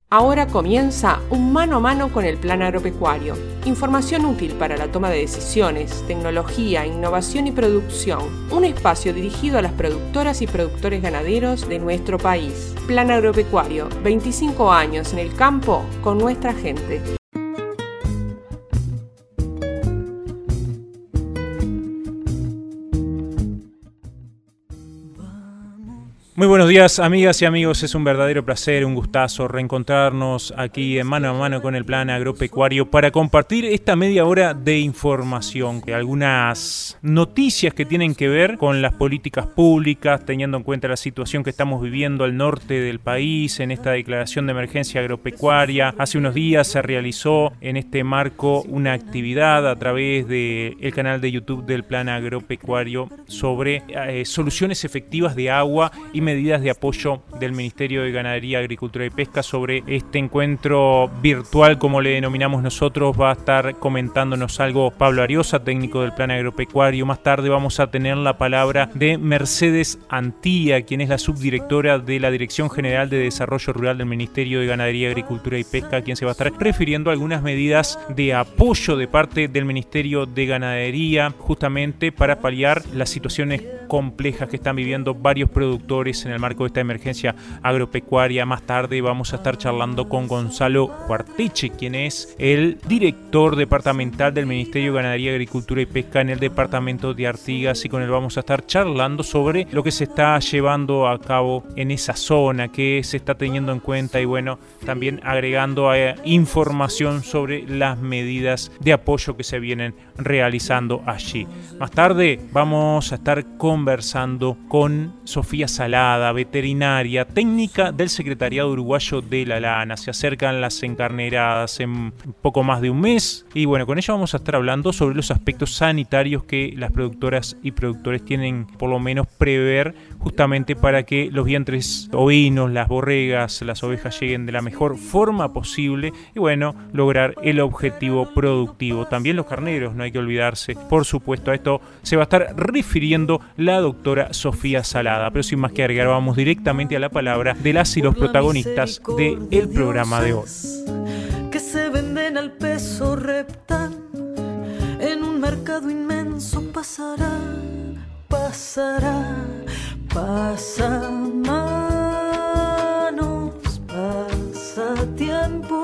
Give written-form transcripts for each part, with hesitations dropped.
Ahora comienza un mano a mano con el Plan Agropecuario. Información útil para la toma de decisiones, tecnología, innovación y producción. Un espacio dirigido a las productoras y productores ganaderos de nuestro país. Plan Agropecuario, 25 años en el campo con nuestra gente. Muy buenos días, amigas y amigos, es un verdadero placer, un gustazo reencontrarnos aquí en mano a mano con el Plan Agropecuario para compartir esta media hora de información, algunas noticias que tienen que ver con las políticas públicas, teniendo en cuenta la situación que estamos viviendo al norte del país en esta declaración de emergencia agropecuaria. Hace unos días se realizó en este marco una actividad a través del canal de YouTube del Plan Agropecuario sobre soluciones efectivas de agua y medidas de apoyo del Ministerio de Ganadería, Agricultura y Pesca. Sobre este encuentro virtual, como le denominamos nosotros, va a estar comentándonos algo Pablo Ariosa, técnico del Plan Agropecuario. Más tarde vamos a tener la palabra de Mercedes Antía, quien es la subdirectora de la Dirección General de Desarrollo Rural del Ministerio de Ganadería, Agricultura y Pesca, quien se va a estar refiriendo a algunas medidas de apoyo de parte del Ministerio de Ganadería, justamente para paliar las situaciones complejas que están viviendo varios productores en el marco de esta emergencia agropecuaria. Más tarde vamos a estar charlando con Gonzalo Cuarteche, quien es el director departamental del Ministerio de Ganadería, Agricultura y Pesca en el departamento de Artigas, y con él vamos a estar charlando sobre lo que se está llevando a cabo en esa zona, que se está teniendo en cuenta, y bueno, también agregando información sobre las medidas de apoyo que se vienen realizando allí. Más tarde vamos a estar conversando con Sofía Salada, veterinaria técnica del Secretariado Uruguayo de la Lana. Se acercan las encarneradas en poco más de un mes, y bueno, con ella vamos a estar hablando sobre los aspectos sanitarios que las productoras y productores tienen por lo menos prever, justamente para que los vientres ovinos, las borregas, las ovejas lleguen de la mejor forma posible y bueno, lograr el objetivo productivo. También los carneros, no hay que olvidarse, por supuesto. A esto se va a estar refiriendo la doctora Sofía Salada, pero sin más que agregar, vamos directamente a la palabra de las y los protagonistas del programa de hoy. Que se venden al peso reptan en un mercado inmenso. Pasará, pasa manos, pasa tiempo,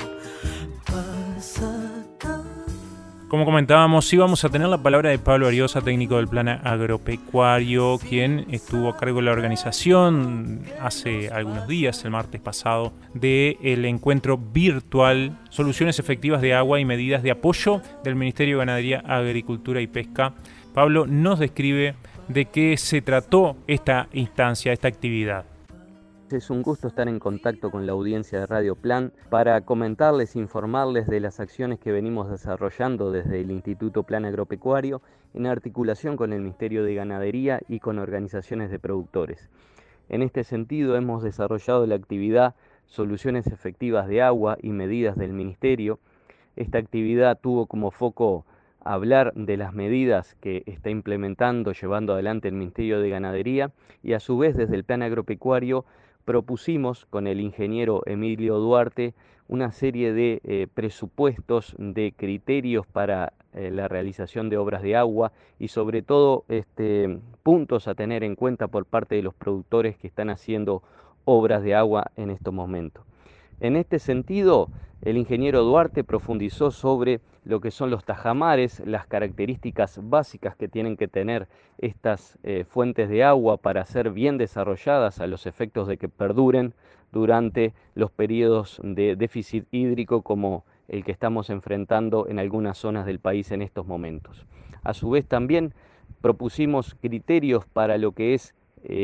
pasa acá. Como comentábamos, sí vamos a tener la palabra de Pablo Ariosa, técnico del Plan Agropecuario, quien estuvo a cargo de la organización hace algunos días, el martes pasado, del encuentro virtual Soluciones Efectivas de Agua y Medidas de Apoyo del Ministerio de Ganadería, Agricultura y Pesca. Pablo nos describe de qué se trató esta instancia, esta actividad. Es un gusto estar en contacto con la audiencia de Radio Plan para comentarles, informarles de las acciones que venimos desarrollando desde el Instituto Plan Agropecuario en articulación con el Ministerio de Ganadería y con organizaciones de productores. En este sentido hemos desarrollado la actividad Soluciones Efectivas de Agua y Medidas del Ministerio. Esta actividad tuvo como foco hablar de las medidas que está implementando, llevando adelante el Ministerio de Ganadería, y a su vez desde el Plan Agropecuario propusimos con el ingeniero Emilio Duarte una serie de presupuestos, de criterios para la realización de obras de agua y sobre todo puntos a tener en cuenta por parte de los productores que están haciendo obras de agua en estos momentos. En este sentido, el ingeniero Duarte profundizó sobre lo que son los tajamares, las características básicas que tienen que tener estas fuentes de agua para ser bien desarrolladas a los efectos de que perduren durante los periodos de déficit hídrico como el que estamos enfrentando en algunas zonas del país en estos momentos. A su vez también propusimos criterios para lo que es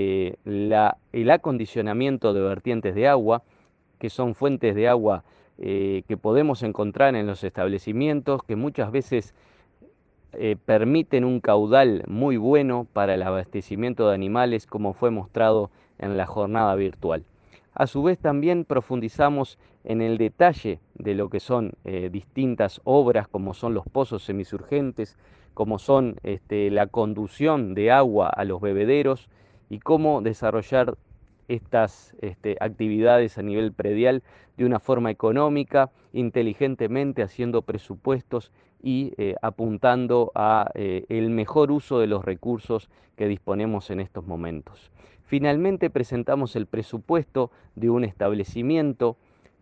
el acondicionamiento de vertientes de agua, que son fuentes de agua que podemos encontrar en los establecimientos, que muchas veces permiten un caudal muy bueno para el abastecimiento de animales, como fue mostrado en la jornada virtual. A su vez también profundizamos en el detalle de lo que son distintas obras, como son los pozos semisurgentes, como son la conducción de agua a los bebederos y cómo desarrollar estas actividades a nivel predial de una forma económica, inteligentemente, haciendo presupuestos y apuntando a el mejor uso de los recursos que disponemos en estos momentos. Finalmente presentamos el presupuesto de un establecimiento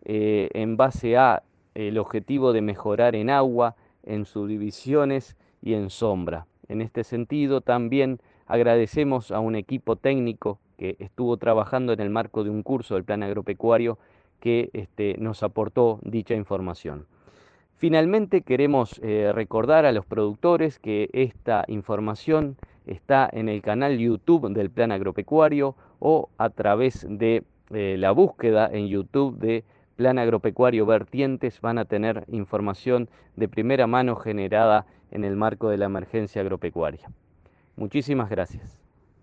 en base a el objetivo de mejorar en agua, en subdivisiones y en sombra. En este sentido, también agradecemos a un equipo técnico que estuvo trabajando en el marco de un curso del Plan Agropecuario que nos aportó dicha información. Finalmente, queremos recordar a los productores que esta información está en el canal YouTube del Plan Agropecuario o a través de la búsqueda en YouTube de Plan Agropecuario Vertientes. Van a tener información de primera mano generada en el marco de la emergencia agropecuaria. Muchísimas gracias.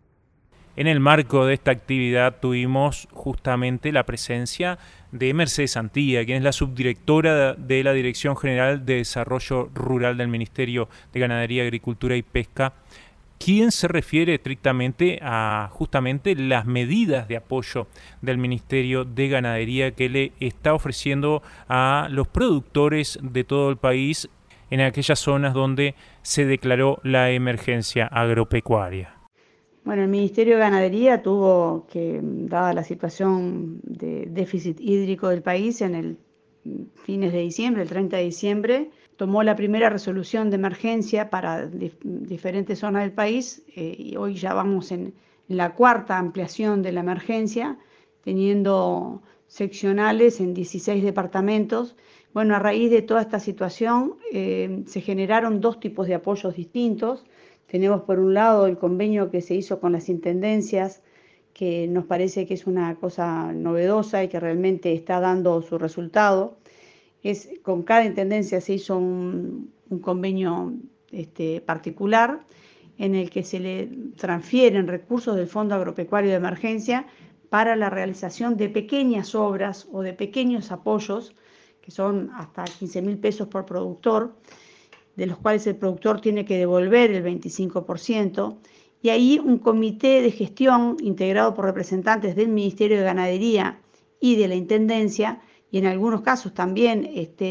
En el marco de esta actividad tuvimos justamente la presencia de Mercedes Santía, quien es la subdirectora de la Dirección General de Desarrollo Rural del Ministerio de Ganadería, Agricultura y Pesca, quien se refiere estrictamente a justamente las medidas de apoyo del Ministerio de Ganadería que le está ofreciendo a los productores de todo el país en aquellas zonas donde se declaró la emergencia agropecuaria. Bueno, el Ministerio de Ganadería tuvo que, dada la situación de déficit hídrico del país, en el fines de diciembre, el 30 de diciembre, tomó la primera resolución de emergencia para diferentes zonas del país y hoy ya vamos en la cuarta ampliación de la emergencia, teniendo seccionales en 16 departamentos. Bueno, a raíz de toda esta situación se generaron dos tipos de apoyos distintos. Tenemos por un lado el convenio que se hizo con las intendencias, que nos parece que es una cosa novedosa y que realmente está dando su resultado. Con cada intendencia se hizo un convenio particular en el que se le transfieren recursos del Fondo Agropecuario de Emergencia para la realización de pequeñas obras o de pequeños apoyos, que son hasta 15.000 pesos por productor, de los cuales el productor tiene que devolver el 25%, y ahí un comité de gestión integrado por representantes del Ministerio de Ganadería y de la Intendencia, y en algunos casos también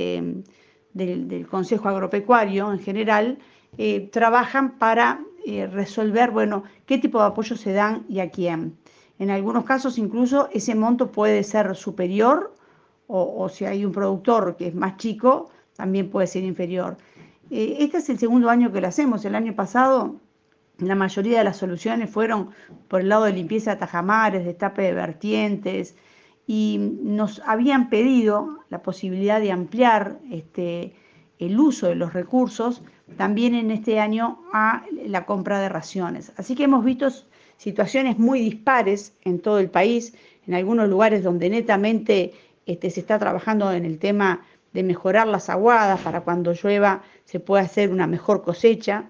del Consejo Agropecuario en general, trabajan para resolver, bueno, qué tipo de apoyo se dan y a quién. En algunos casos incluso ese monto puede ser superior o si hay un productor que es más chico, también puede ser inferior. Este es el segundo año que lo hacemos. El año pasado la mayoría de las soluciones fueron por el lado de limpieza de tajamares, destape de vertientes, y nos habían pedido la posibilidad de ampliar el uso de los recursos también en este año a la compra de raciones. Así que hemos visto situaciones muy dispares en todo el país, en algunos lugares donde netamente se está trabajando en el tema de mejorar las aguadas para cuando llueva se pueda hacer una mejor cosecha.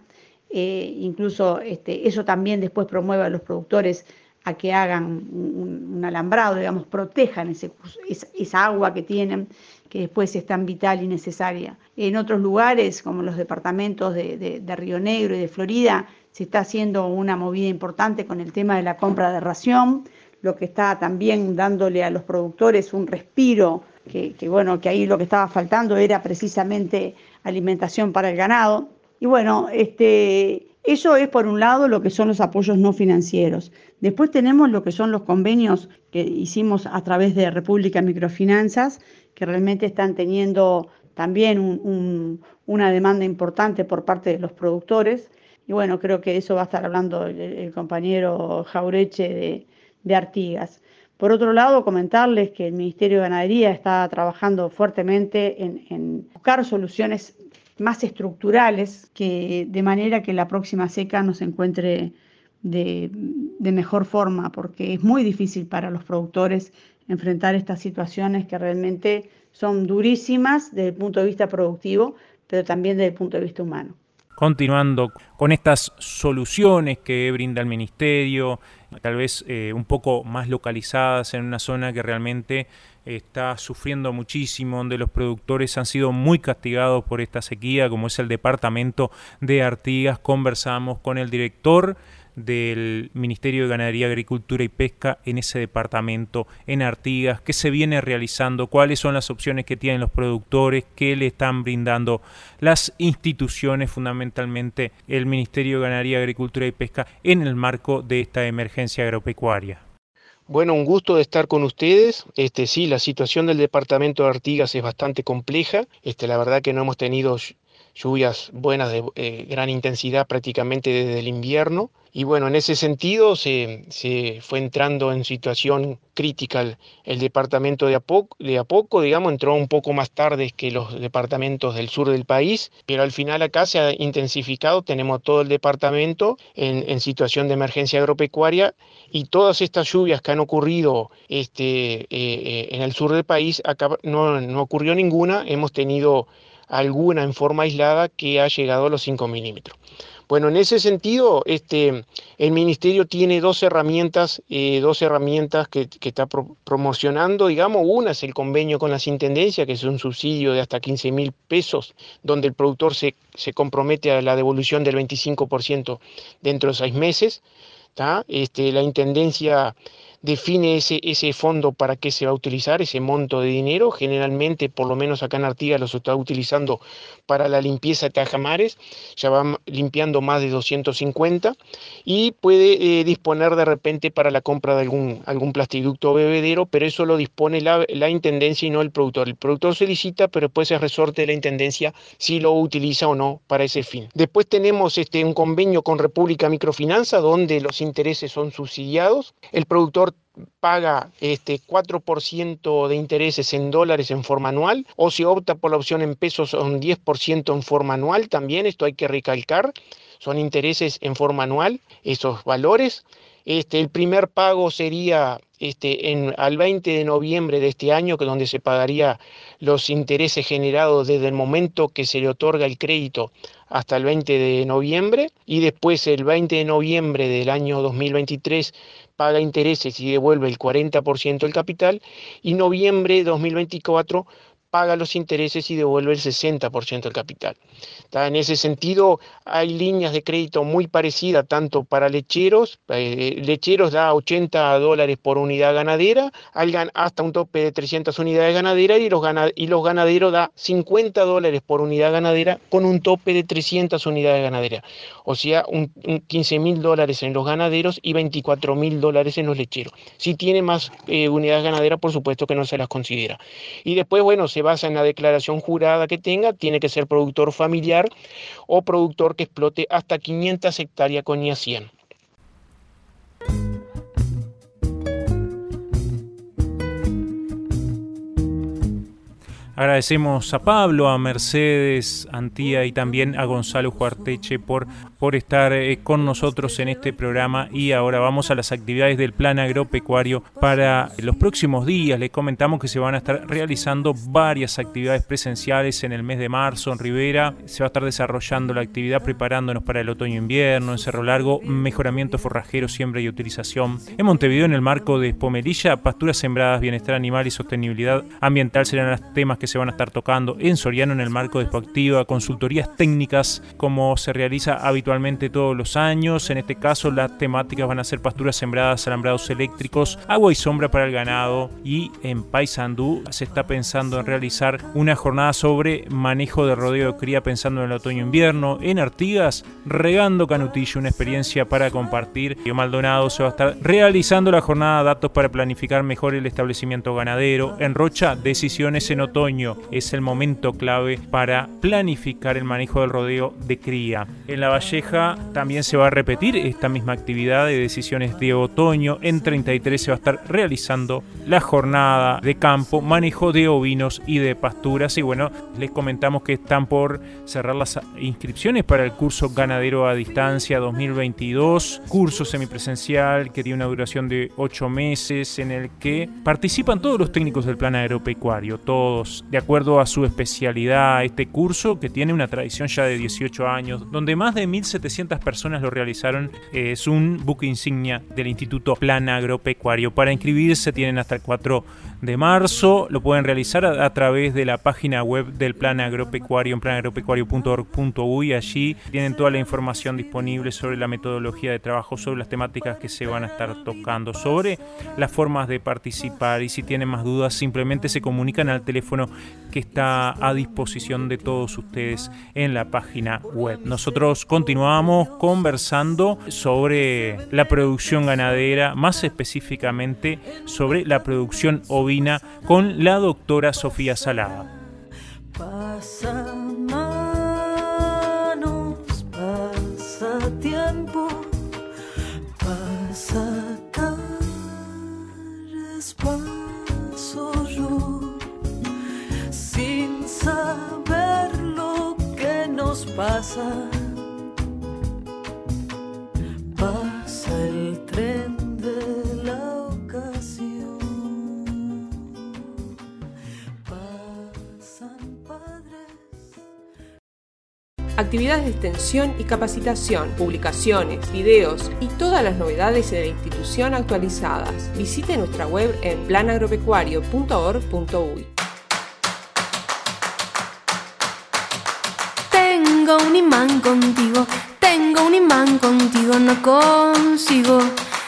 Incluso eso también después promueve a los productores a que hagan un alambrado, digamos, protejan esa agua que tienen, que después es tan vital y necesaria. En otros lugares, como los departamentos de Río Negro y de Florida, se está haciendo una movida importante con el tema de la compra de ración, lo que está también dándole a los productores un respiro, que ahí lo que estaba faltando era precisamente alimentación para el ganado. Y bueno, eso es por un lado lo que son los apoyos no financieros. Después tenemos lo que son los convenios que hicimos a través de República Microfinanzas, que realmente están teniendo también una demanda importante por parte de los productores. Y bueno, creo que de eso va a estar hablando el compañero Jaureche de Artigas. Por otro lado, comentarles que el Ministerio de Ganadería está trabajando fuertemente en buscar soluciones más estructurales, de manera que la próxima seca nos encuentre de mejor forma, porque es muy difícil para los productores enfrentar estas situaciones que realmente son durísimas desde el punto de vista productivo, pero también desde el punto de vista humano. Continuando con estas soluciones que brinda el Ministerio, tal vez un poco más localizadas en una zona que realmente está sufriendo muchísimo, donde los productores han sido muy castigados por esta sequía, como es el departamento de Artigas. Conversamos con el director del Ministerio de Ganadería, Agricultura y Pesca en ese departamento, en Artigas, qué se viene realizando, cuáles son las opciones que tienen los productores, qué le están brindando las instituciones, fundamentalmente el Ministerio de Ganadería, Agricultura y Pesca, en el marco de esta emergencia agropecuaria. Bueno, un gusto de estar con ustedes. Sí, la situación del departamento de Artigas es bastante compleja. La verdad que no hemos tenido lluvias buenas de gran intensidad prácticamente desde el invierno. Y bueno, en ese sentido se fue entrando en situación crítica el departamento de a poco, digamos, entró un poco más tarde que los departamentos del sur del país, pero al final acá se ha intensificado, tenemos todo el departamento en situación de emergencia agropecuaria, y todas estas lluvias que han ocurrido en el sur del país, acá no ocurrió ninguna, hemos tenido alguna en forma aislada que ha llegado a los 5 milímetros. Bueno, en ese sentido, el Ministerio tiene dos herramientas que está promocionando, digamos. Una es el convenio con las intendencias, que es un subsidio de hasta 15.000 pesos, donde el productor se compromete a la devolución del 25% dentro de 6 meses. La intendencia define ese fondo para qué se va a utilizar, ese monto de dinero. Generalmente, por lo menos acá en Artigas, los está utilizando para la limpieza de tajamares, ya van limpiando más de 250, y puede disponer de repente para la compra de algún plastiducto o bebedero, pero eso lo dispone la intendencia y no el productor. El productor solicita, pero después es resorte de la intendencia si lo utiliza o no para ese fin. Después tenemos un convenio con República Microfinanza, donde los intereses son subsidiados. El productor paga 4% de intereses en dólares en forma anual, o si opta por la opción en pesos son 10% en forma anual también. Esto hay que recalcar, son intereses en forma anual esos valores. El primer pago sería al 20 de noviembre de este año, que es donde se pagaría los intereses generados desde el momento que se le otorga el crédito hasta el 20 de noviembre, y después el 20 de noviembre del año 2023 paga intereses y devuelve el 40% del capital, y noviembre de 2024 paga los intereses y devuelve el 60% del capital. En ese sentido, hay líneas de crédito muy parecidas tanto para lecheros. Lecheros da $80 por unidad ganadera, hasta un tope de 300 unidades ganaderas, y los ganaderos da $50 por unidad ganadera con un tope de 300 unidades ganaderas. O sea, $15.000 en los ganaderos y $24.000 en los lecheros. Si tiene más unidades ganaderas, por supuesto que no se las considera. Y después, bueno, se basa en la declaración jurada que tenga. Tiene que ser productor familiar o productor que explote hasta 500 hectáreas con IA 100. Agradecemos a Pablo, a Mercedes Antía y también a Gonzalo Juarteche por estar con nosotros en este programa. Y ahora vamos a las actividades del Plan Agropecuario para los próximos días. Les comentamos que se van a estar realizando varias actividades presenciales en el mes de marzo en Rivera. Se va a estar desarrollando la actividad preparándonos para el otoño-invierno. En Cerro Largo, mejoramiento forrajero, siembra y utilización. En Montevideo, en el marco de Spomelilla, pasturas sembradas, bienestar animal y sostenibilidad ambiental serán los temas que se van a estar tocando. En Soriano, en el marco de Expoactiva, consultorías técnicas como se realiza habitualmente todos los años. En este caso las temáticas van a ser pasturas sembradas, alambrados eléctricos, agua y sombra para el ganado. Y en Paysandú se está pensando en realizar una jornada sobre manejo de rodeo de cría pensando en el otoño-invierno. En Artigas, regando canutillo, una experiencia para compartir. En Maldonado se va a estar realizando la jornada datos para planificar mejor el establecimiento ganadero. En Rocha, decisiones en otoño. Es el momento clave para planificar el manejo del rodeo de cría. En La Valleja también se va a repetir esta misma actividad de decisiones de otoño. En 33 se va a estar realizando la jornada de campo, manejo de ovinos y de pasturas. Y bueno, les comentamos que están por cerrar las inscripciones para el curso Ganadero a Distancia 2022, curso semipresencial que tiene una duración de 8 meses, en el que participan todos los técnicos del Plan Agropecuario, todos de acuerdo a su especialidad. Este curso, que tiene una tradición ya de 18 años, donde más de 1.000 1.700 personas lo realizaron. Es un buque insignia del Instituto Plan Agropecuario. Para inscribirse tienen hasta el 4 de marzo. Lo pueden realizar a través de la página web del Plan Agropecuario en planagropecuario.org.uy. Allí tienen toda la información disponible sobre la metodología de trabajo, sobre las temáticas que se van a estar tocando, sobre las formas de participar, y si tienen más dudas simplemente se comunican al teléfono que está a disposición de todos ustedes en la página web. Nosotros continuamos conversando sobre la producción ganadera, más específicamente sobre la producción ovina, con la doctora Sofía Salada. Pasa manos, pasa tiempo, pasa caras, paso yo, sin saber lo que nos pasa. Pasa el tren de la ocasión. Pasan padres. Actividades de extensión y capacitación, publicaciones, videos y todas las novedades de la institución actualizadas. Visite nuestra web en planagropecuario.org.uy. Tengo un imán contigo, tengo un imán contigo, no consigo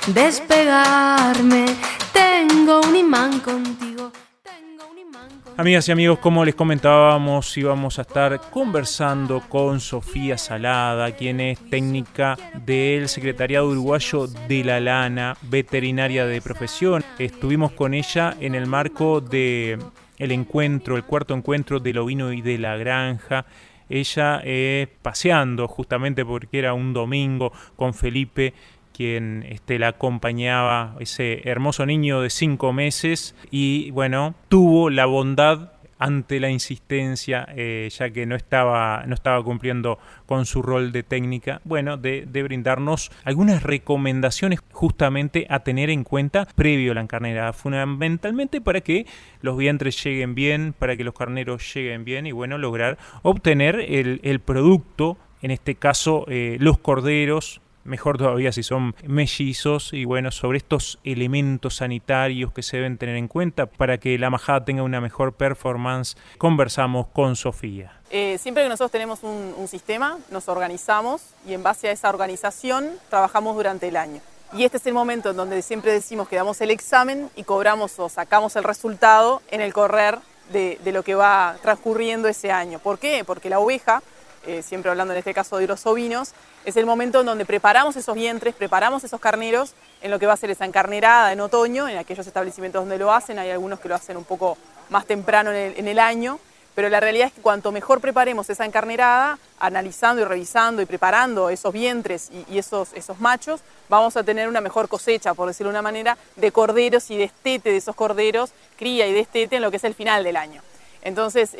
despegarme. Tengo un imán contigo, tengo un imán contigo. Amigas y amigos, como les comentábamos, íbamos a estar conversando con Sofía Salada, quien es técnica del Secretariado Uruguayo de la Lana, veterinaria de profesión. Estuvimos con ella en el marco de el cuarto encuentro del ovino y de la granja. Ella paseando, justamente porque era un domingo, con Felipe, quien la acompañaba, ese hermoso niño de 5 meses, y bueno, tuvo la bondad ante la insistencia, ya que no estaba cumpliendo con su rol de técnica, bueno, de brindarnos algunas recomendaciones justamente a tener en cuenta previo a la encarnerada, fundamentalmente para que los vientres lleguen bien, para que los carneros lleguen bien y bueno, lograr obtener el producto, en este caso los corderos, mejor todavía si son mellizos, y bueno, sobre estos elementos sanitarios que se deben tener en cuenta para que la majada tenga una mejor performance, conversamos con Sofía. Siempre que nosotros tenemos un sistema, nos organizamos y en base a esa organización trabajamos durante el año. Y este es el momento en donde siempre decimos que damos el examen y cobramos o sacamos el resultado en el correr de lo que va transcurriendo ese año. ¿Por qué? Porque la oveja, siempre hablando en este caso de los ovinos, es el momento en donde preparamos esos vientres, preparamos esos carneros en lo que va a ser esa encarnerada en otoño, en aquellos establecimientos donde lo hacen. Hay algunos que lo hacen un poco más temprano en el año, pero la realidad es que cuanto mejor preparemos esa encarnerada, analizando y revisando y preparando esos vientres y esos machos, vamos a tener una mejor cosecha, por decirlo de una manera, de corderos y destete de esos corderos, cría y destete en lo que es el final del año. Entonces,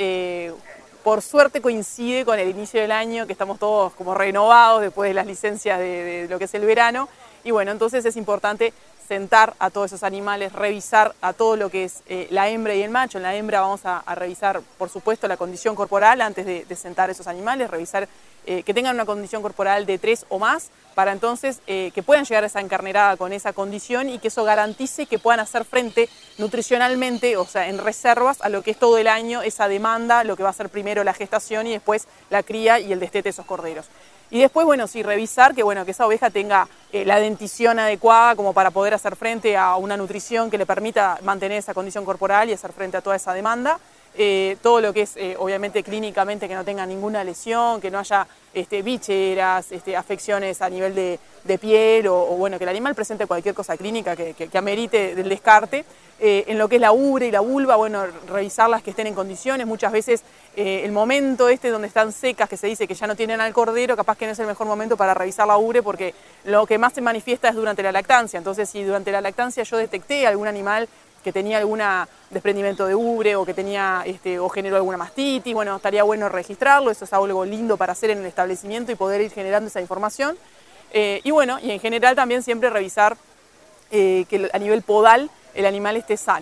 por suerte coincide con el inicio del año, que estamos todos como renovados después de las licencias de lo que es el verano, y bueno, entonces es importante sentar a todos esos animales, revisar a todo lo que es la hembra y el macho. En la hembra vamos a revisar, por supuesto, la condición corporal antes de sentar esos animales, revisar que tengan una condición corporal de 3 o más, para entonces que puedan llegar a esa encarnerada con esa condición y que eso garantice que puedan hacer frente nutricionalmente, o sea, en reservas, a lo que es todo el año, esa demanda, lo que va a ser primero la gestación y después la cría y el destete de esos corderos. Y después, bueno, sí, revisar que esa oveja tenga la dentición adecuada como para poder hacer frente a una nutrición que le permita mantener esa condición corporal y hacer frente a toda esa demanda. Todo lo que es, obviamente, clínicamente, que no tenga ninguna lesión, que no haya bicheras, afecciones a nivel de piel o bueno, que el animal presente cualquier cosa clínica que amerite del descarte. En lo que es la ubre y la vulva, bueno, revisarlas que estén en condiciones. Muchas veces el momento donde están secas, que se dice que ya no tienen al cordero, capaz que no es el mejor momento para revisar la ubre, porque lo que más se manifiesta es durante la lactancia. Entonces, si durante la lactancia yo detecté algún animal que tenía algún desprendimiento de ubre o que tenía o generó alguna mastitis, bueno, estaría bueno registrarlo. Eso es algo lindo para hacer en el establecimiento y poder ir generando esa información. Y bueno, y en general también siempre revisar que a nivel podal el animal esté sano.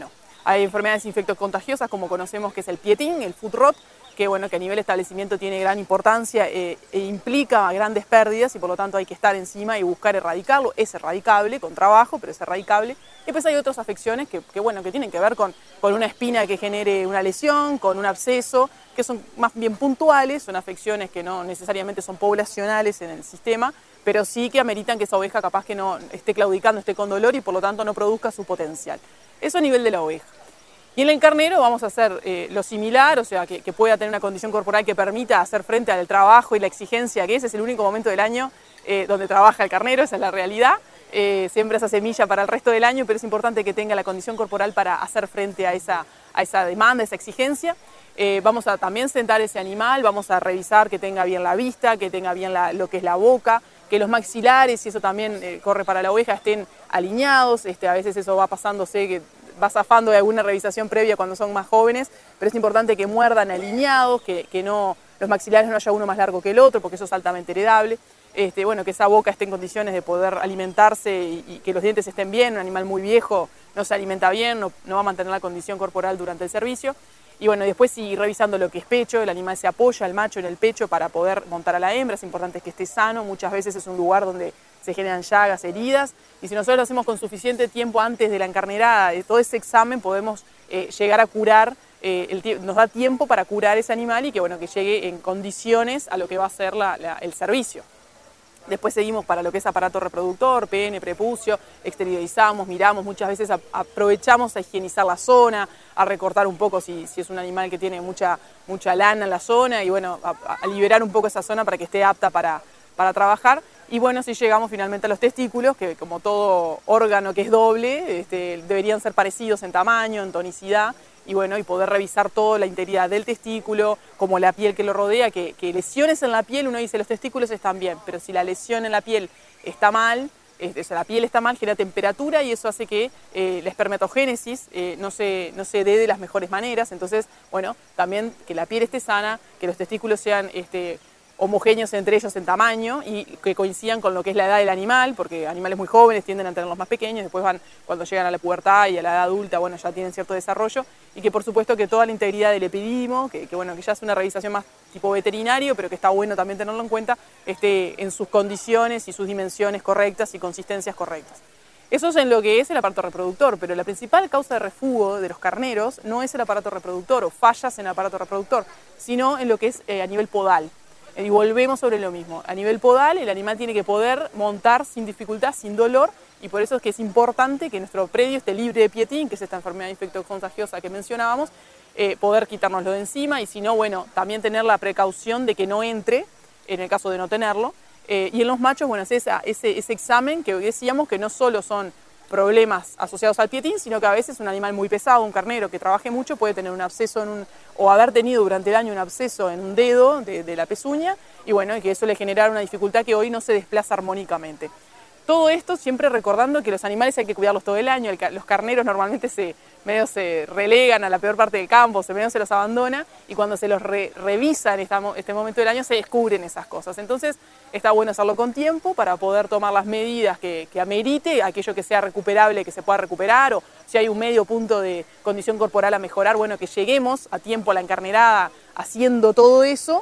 Hay enfermedades infectocontagiosas, como conocemos que es el pietín, el foot rot, que bueno, que a nivel establecimiento tiene gran importancia e implica grandes pérdidas y por lo tanto hay que estar encima y buscar erradicarlo. Es erradicable con trabajo, pero es erradicable. Y después hay otras afecciones que tienen que ver con una espina que genere una lesión, con un absceso, que son más bien puntuales, son afecciones que no necesariamente son poblacionales en el sistema, pero sí que ameritan que esa oveja capaz que no esté claudicando, esté con dolor y por lo tanto no produzca su potencial. Eso a nivel de la oveja. Y en el carnero vamos a hacer lo similar, o sea, que pueda tener una condición corporal que permita hacer frente al trabajo y la exigencia, que ese es el único momento del año donde trabaja el carnero, esa es la realidad. Siembra esa semilla para el resto del año, pero es importante que tenga la condición corporal para hacer frente a esa demanda, a esa exigencia. Vamos a también sentar ese animal, vamos a revisar que tenga bien la vista, que tenga bien lo que es la boca, que los maxilares, y eso también corre para la oveja, estén alineados. A veces eso va pasándose, que va zafando de alguna revisación previa cuando son más jóvenes, pero es importante que muerdan alineados, que los maxilares no haya uno más largo que el otro, porque eso es altamente heredable. Bueno, que esa boca esté en condiciones de poder alimentarse y que los dientes estén bien. Un animal muy viejo no se alimenta bien, no va a mantener la condición corporal durante el servicio. Y bueno, después ir revisando lo que es pecho, el animal se apoya, el macho, en el pecho para poder montar a la hembra. Es importante que esté sano, muchas veces es un lugar donde se generan llagas, heridas, y si nosotros lo hacemos con suficiente tiempo antes de la encarnerada, de todo ese examen, podemos llegar a curar, nos da tiempo para curar ese animal y que, bueno, que llegue en condiciones a lo que va a ser el servicio. Después seguimos para lo que es aparato reproductor, pene, prepucio, exteriorizamos, miramos, muchas veces aprovechamos a higienizar la zona, a recortar un poco si es un animal que tiene mucha lana en la zona y bueno, a liberar un poco esa zona para que esté apta para trabajar. Y bueno, si llegamos finalmente a los testículos, que como todo órgano que es doble, deberían ser parecidos en tamaño, en tonicidad, y bueno, y poder revisar toda la integridad del testículo, como la piel que lo rodea, que lesiones en la piel, uno dice los testículos están bien, pero si la lesión en la piel está mal, la piel está mal, genera temperatura y eso hace que la espermatogénesis no se dé de las mejores maneras. Entonces, bueno, también que la piel esté sana, que los testículos sean homogéneos entre ellos en tamaño y que coincidan con lo que es la edad del animal, porque animales muy jóvenes tienden a tenerlos más pequeños, después cuando llegan a la pubertad y a la edad adulta, bueno, ya tienen cierto desarrollo, y que por supuesto que toda la integridad del epidimo, que ya es una revisación más tipo veterinario, pero que está bueno también tenerlo en cuenta, esté en sus condiciones y sus dimensiones correctas y consistencias correctas. Eso es en lo que es el aparato reproductor, pero la principal causa de refugo de los carneros no es el aparato reproductor o fallas en el aparato reproductor, sino en lo que es a nivel podal. Y volvemos sobre lo mismo. A nivel podal, el animal tiene que poder montar sin dificultad, sin dolor, y por eso es que es importante que nuestro predio esté libre de pietín, que es esta enfermedad infectocontagiosa que mencionábamos, poder quitárnoslo de encima, y si no, bueno, también tener la precaución de que no entre, en el caso de no tenerlo. Y en los machos, bueno, es ese examen que hoy decíamos que no solo son problemas asociados al pietín, sino que a veces un animal muy pesado, un carnero que trabaje mucho, puede tener un absceso o haber tenido durante el año un absceso en un dedo de la pezuña, y bueno, y que eso le genera una dificultad que hoy no se desplaza armónicamente. Todo esto siempre recordando que los animales hay que cuidarlos todo el año, los carneros normalmente medio se relegan a la peor parte del campo, medio se los abandona, y cuando se los revisa en este momento del año se descubren esas cosas. Entonces está bueno hacerlo con tiempo para poder tomar las medidas que amerite, aquello que sea recuperable, que se pueda recuperar, o si hay un medio punto de condición corporal a mejorar, bueno, que lleguemos a tiempo a la encarnerada haciendo todo eso,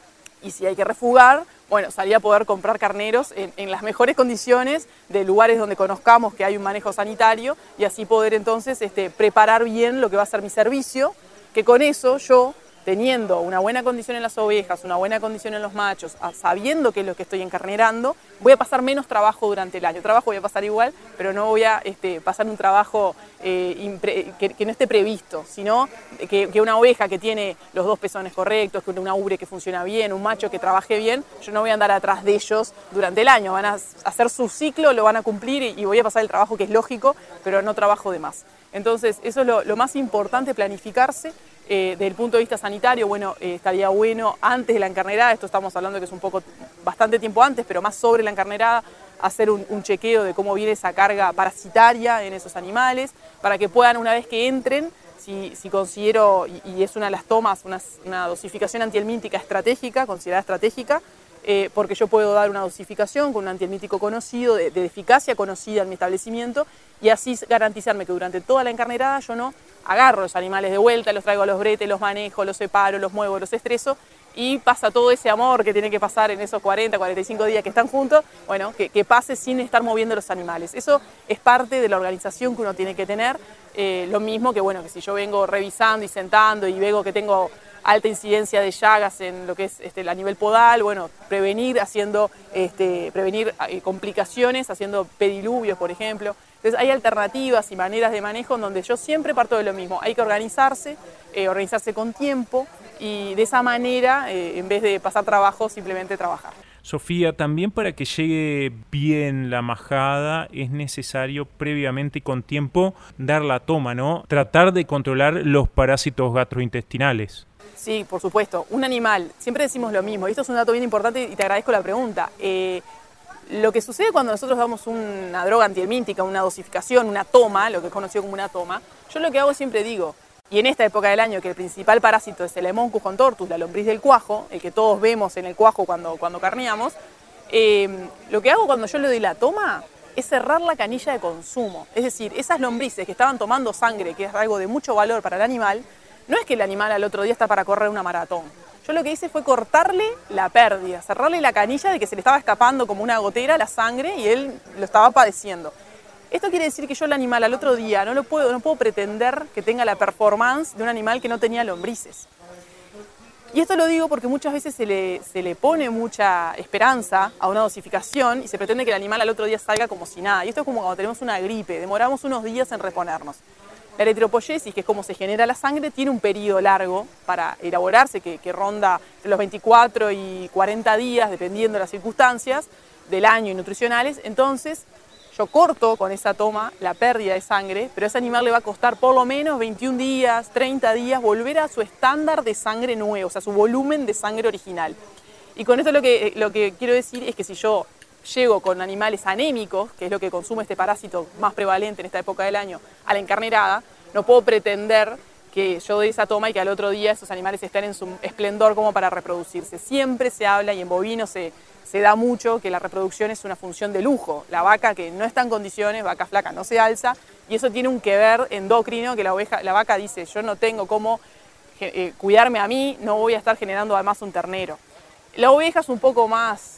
y si hay que refugar, bueno, salir a poder comprar carneros en las mejores condiciones, de lugares donde conozcamos que hay un manejo sanitario, y así poder entonces preparar bien lo que va a ser mi servicio, que con eso yo, teniendo una buena condición en las ovejas, una buena condición en los machos, sabiendo qué es lo que estoy encarnerando, voy a pasar menos trabajo durante el año. Trabajo voy a pasar igual, pero no voy a pasar un trabajo que no esté previsto, sino que una oveja que tiene los dos pezones correctos, que una ubre que funciona bien, un macho que trabaje bien, yo no voy a andar atrás de ellos durante el año. Van a hacer su ciclo, lo van a cumplir y voy a pasar el trabajo que es lógico, pero no trabajo de más. Entonces, eso es lo más importante, planificarse. Desde el punto de vista sanitario, bueno, estaría bueno antes de la encarnerada, esto estamos hablando que es bastante tiempo antes, pero más sobre la encarnerada, hacer un chequeo de cómo viene esa carga parasitaria en esos animales, para que puedan, una vez que entren, si considero, y es una de las tomas, una dosificación antihelmíntica estratégica, considerada estratégica, porque yo puedo dar una dosificación con un antihelmíntico conocido, de eficacia conocida en mi establecimiento, y así garantizarme que durante toda la encarnerada yo no agarro los animales de vuelta, los traigo a los bretes, los manejo, los separo, los muevo, los estreso y pasa todo ese amor que tiene que pasar en esos 40, 45 días que están juntos, bueno, que pase sin estar moviendo los animales. Eso es parte de la organización que uno tiene que tener, lo mismo que, bueno, que si yo vengo revisando y sentando y veo que tengo alta incidencia de llagas en lo que es a nivel podal, bueno, prevenir complicaciones, haciendo pediluvios, por ejemplo. Entonces hay alternativas y maneras de manejo en donde yo siempre parto de lo mismo. Hay que organizarse con tiempo y de esa manera, en vez de pasar trabajo, simplemente trabajar. Sofía, también para que llegue bien la majada es necesario previamente y con tiempo dar la toma, ¿no? Tratar de controlar los parásitos gastrointestinales. Sí, por supuesto. Un animal, siempre decimos lo mismo, y esto es un dato bien importante y te agradezco la pregunta. Lo que sucede cuando nosotros damos una droga antihelmíntica, una dosificación, una toma, lo que es conocido como una toma, yo lo que hago siempre digo, y en esta época del año que el principal parásito es el Haemonchus contortus, la lombriz del cuajo, el que todos vemos en el cuajo cuando carneamos, lo que hago cuando yo le doy la toma es cerrar la canilla de consumo. Es decir, esas lombrices que estaban tomando sangre, que es algo de mucho valor para el animal, no es que el animal al otro día está para correr una maratón. Yo lo que hice fue cortarle la pérdida, cerrarle la canilla de que se le estaba escapando como una gotera la sangre y él lo estaba padeciendo. Esto quiere decir que yo al animal al otro día no puedo pretender que tenga la performance de un animal que no tenía lombrices. Y esto lo digo porque muchas veces se le pone mucha esperanza a una dosificación y se pretende que el animal al otro día salga como si nada. Y esto es como cuando tenemos una gripe, demoramos unos días en reponernos. La eritropoyesis, que es como se genera la sangre, tiene un periodo largo para elaborarse, que ronda entre los 24 y 40 días, dependiendo de las circunstancias del año y nutricionales. Entonces, yo corto con esa toma la pérdida de sangre, pero a ese animal le va a costar por lo menos 21 días, 30 días, volver a su estándar de sangre nuevo, o sea, su volumen de sangre original. Y con esto lo que quiero decir es que si yo llego con animales anémicos, que es lo que consume este parásito más prevalente en esta época del año, a la encarnerada, no puedo pretender que yo doy esa toma y que al otro día esos animales estén en su esplendor como para reproducirse. Siempre se habla, y en bovino se da mucho, que la reproducción es una función de lujo. La vaca que no está en condiciones, vaca flaca, no se alza, y eso tiene un que ver endocrino, que la vaca dice, yo no tengo cómo cuidarme a mí, no voy a estar generando además un ternero. La oveja es un poco más,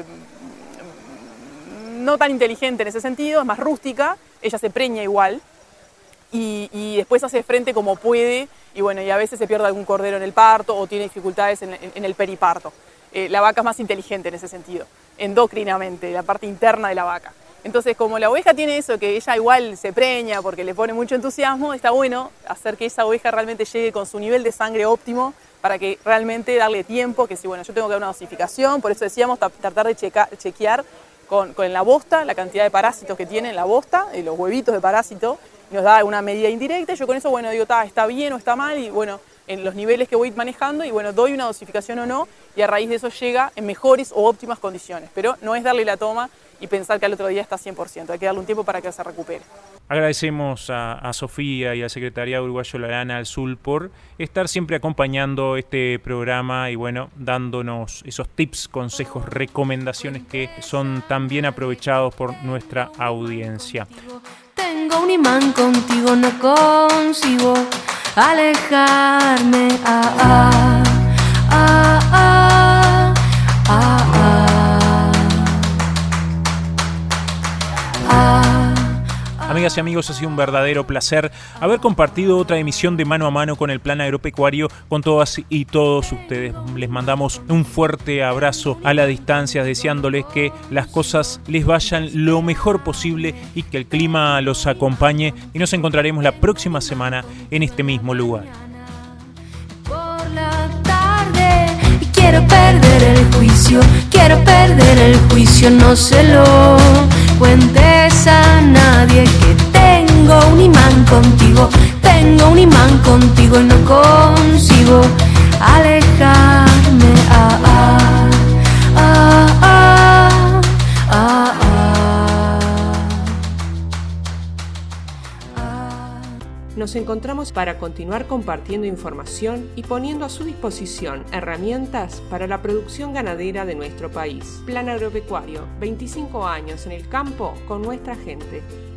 no tan inteligente en ese sentido, es más rústica, ella se preña igual, y después hace frente como puede, y bueno, y a veces se pierde algún cordero en el parto o tiene dificultades en el periparto. La vaca es más inteligente en ese sentido, endocrinamente, la parte interna de la vaca. Entonces, como la oveja tiene eso, que ella igual se preña porque le pone mucho entusiasmo, está bueno hacer que esa oveja realmente llegue con su nivel de sangre óptimo para que realmente darle tiempo, que si bueno, yo tengo que dar una dosificación, por eso decíamos tratar de chequear con la bosta la cantidad de parásitos que tiene en la bosta, los huevitos de parásito, nos da una medida indirecta, y yo con eso, bueno, digo, está bien o está mal, y bueno, en los niveles que voy manejando, y bueno, doy una dosificación o no, y a raíz de eso llega en mejores o óptimas condiciones. Pero no es darle la toma y pensar que al otro día está 100%, hay que darle un tiempo para que se recupere. Agradecemos a Sofía y al Secretariado Uruguayo de la Lana al Sul por estar siempre acompañando este programa y bueno, dándonos esos tips, consejos, recomendaciones que son tan bien aprovechados por nuestra audiencia. Tengo un imán contigo, no consigo alejarme. Amigas y amigos, ha sido un verdadero placer haber compartido otra emisión de Mano a Mano con el Plan Agropecuario con todas y todos ustedes. Les mandamos un fuerte abrazo a la distancia, deseándoles que las cosas les vayan lo mejor posible y que el clima los acompañe, y nos encontraremos la próxima semana en este mismo lugar. Por la tarde quiero perder el juicio, no se lo cuentes a nadie que tengo un imán contigo y no consigo alejarme. Nos encontramos para continuar compartiendo información y poniendo a su disposición herramientas para la producción ganadera de nuestro país. Plan Agropecuario, 25 años en el campo con nuestra gente.